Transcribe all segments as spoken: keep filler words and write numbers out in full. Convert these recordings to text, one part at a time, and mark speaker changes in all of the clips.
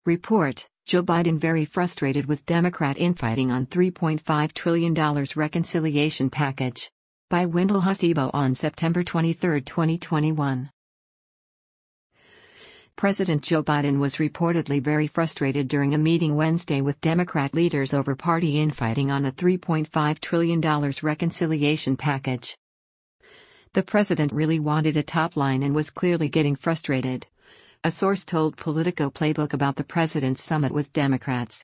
Speaker 1: Report: Joe Biden very frustrated with Democrat infighting on three point five trillion dollars reconciliation package. By Wendell Hasibo on September twenty-third, twenty twenty-one. President Joe Biden was reportedly very frustrated during a meeting Wednesday with Democrat leaders over party infighting on the three point five trillion dollars reconciliation package. The president really wanted a top line and was clearly getting frustrated, a source told Politico Playbook about the president's summit with Democrats.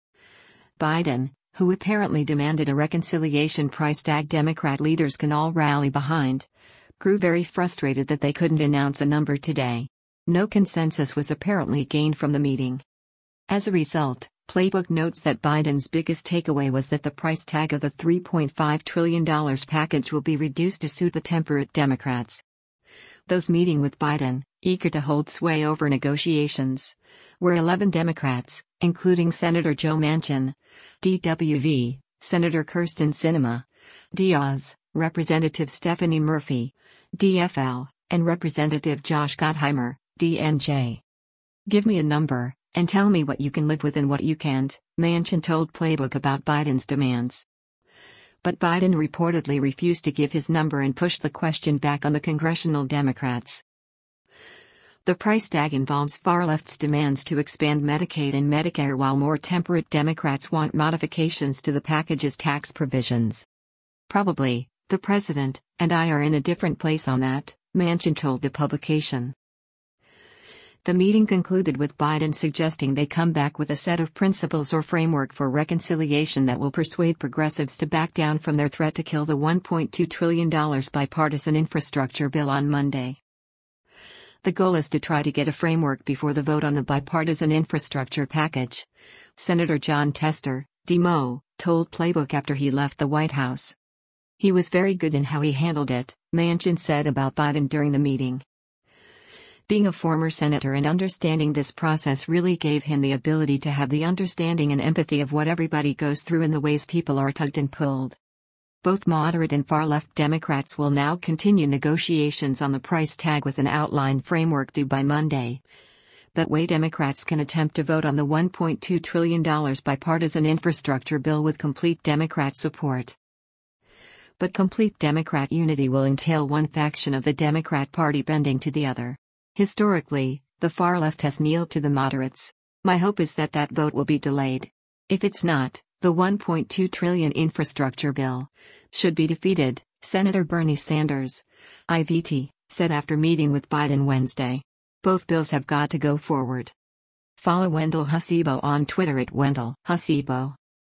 Speaker 1: Biden, who apparently demanded a reconciliation price tag Democrat leaders can all rally behind, grew very frustrated that they couldn't announce a number today. No consensus was apparently gained from the meeting. As a result, Playbook notes that Biden's biggest takeaway was that the price tag of the three point five trillion dollars package will be reduced to suit the temperate Democrats. Those meeting with Biden, eager to hold sway over negotiations, were eleven Democrats, including Senator Joe Manchin, D W V, Senator Kyrsten Sinema, Diaz, Representative Stephanie Murphy, D F L, and Representative Josh Gottheimer, D N J. "Give me a number, and tell me what you can live with and what you can't," Manchin told Playbook about Biden's demands. But Biden reportedly refused to give his number and pushed the question back on the congressional Democrats. The price tag involves far-left's demands to expand Medicaid and Medicare, while more temperate Democrats want modifications to the package's tax provisions. "Probably, the president and I are in a different place on that," Manchin told the publication. The meeting concluded with Biden suggesting they come back with a set of principles or framework for reconciliation that will persuade progressives to back down from their threat to kill the one point two trillion dollars bipartisan infrastructure bill on Monday. The goal is to try to get a framework before the vote on the bipartisan infrastructure package, Senator Jon Tester, D M O, told Playbook after he left the White House. "He was very good in how he handled it," Manchin said about Biden during the meeting. "Being a former senator and understanding this process really gave him the ability to have the understanding and empathy of what everybody goes through and the ways people are tugged and pulled." Both moderate and far-left Democrats will now continue negotiations on the price tag with an outline framework due by Monday. That way Democrats can attempt to vote on the one point two trillion dollars bipartisan infrastructure bill with complete Democrat support. But complete Democrat unity will entail one faction of the Democrat Party bending to the other. Historically, the far left has kneeled to the moderates. My hope is that that vote will be delayed. If it's not, the one point two trillion dollars infrastructure bill should be defeated, Senator Bernie Sanders, I V T, said after meeting with Biden Wednesday. Both bills have got to go forward. Follow Wendell Hasibo on Twitter at Wendell Hasibo.